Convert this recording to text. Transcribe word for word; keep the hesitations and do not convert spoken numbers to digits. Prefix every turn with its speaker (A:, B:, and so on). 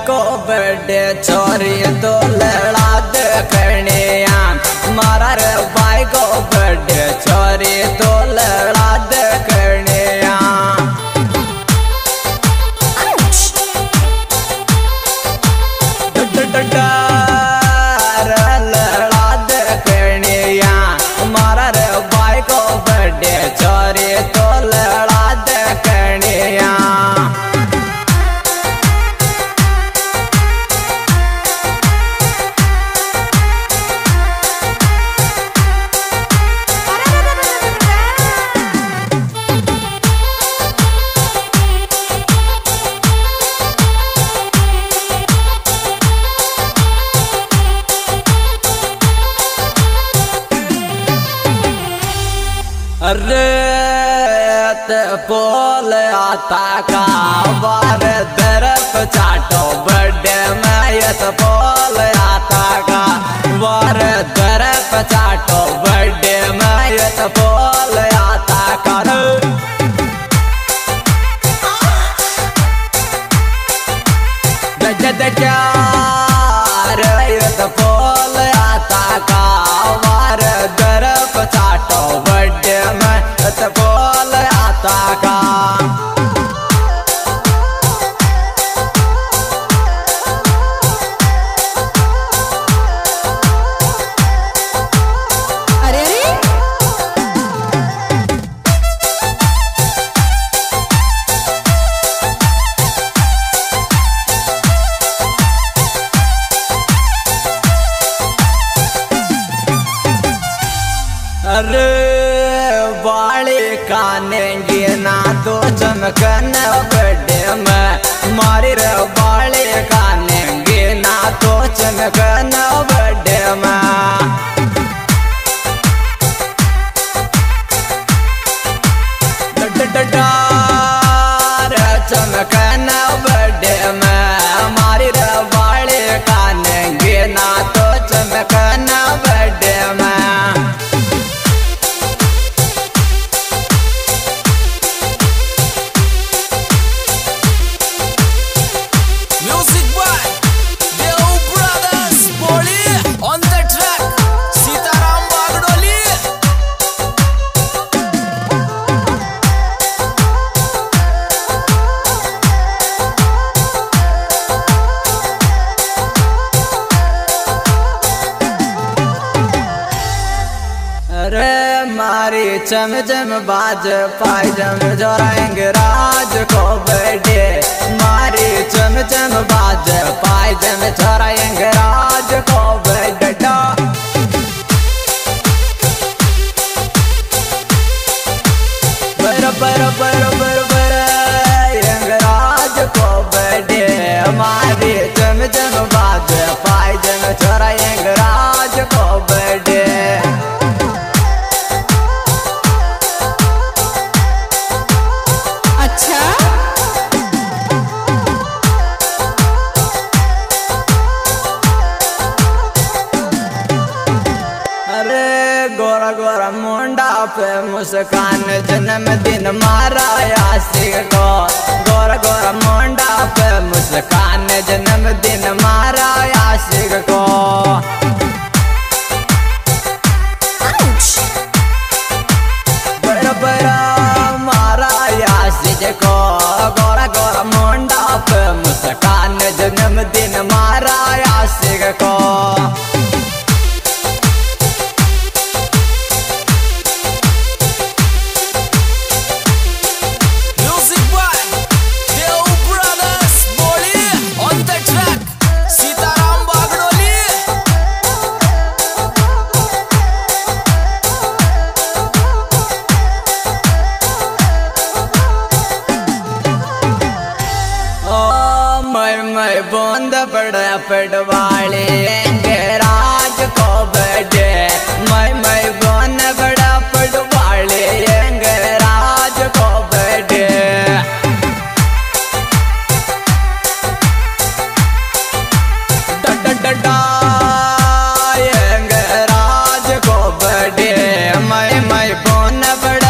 A: को बर्थडे छोरी तो लड़ा दे कन्या मारा रे भाई को बर्थडे छोरी तो लड़ा दे कन्या लड़ा दे कन्या मारा रे भाई को बर्थडे छोरी तो लड़ा दे कन्या अरे पोल आता का बार तरफ चाटो बर्थडे में ये पोल आता का बार तरफ चाटो बर्थडे में ये पोल आता का क्या रे पोल आता का बार तरफ चाटो बर्थडे में बोल आता का
B: अरे अरे
A: अरे बाले कानेंगे ना तो चमकन बर्थडे में मारे रे बाले कानेंगे ना तो चमकन बर्थडे में चमकन बर्थडे में मारे रे बाले कानेंगे ना तो चमकन बर्थडे में मारी चम चम बाज पाई जम जोराएंगे राज को बर्थडे मारी चम चम बाज पाई जम जोराएंगे राज को बर्थडे बर बर बर बर बर राज को बर्थडे मारी चम चम बाज पाई जम जोराएंगे राज को बर्थडे गोरा गोरा मुंडा पे मुस्कान जन्मदिन मारा यासिक को गोरा गोरा मुंडा पे मुस्कान जन्मदिन मारा यासिक को बड़ा बड़ा मारा यासिक को गोरा गोरा मुंडा पे मुस्कान जन्मदिन मारा यासिक को मैं बूंद बड़ा पटवाले राज को बर्थडे मैं मैं बूंद बड़ा पटवाले राज को बर्थडे राज को बर्थडे मैं मैं बूंद बड़ा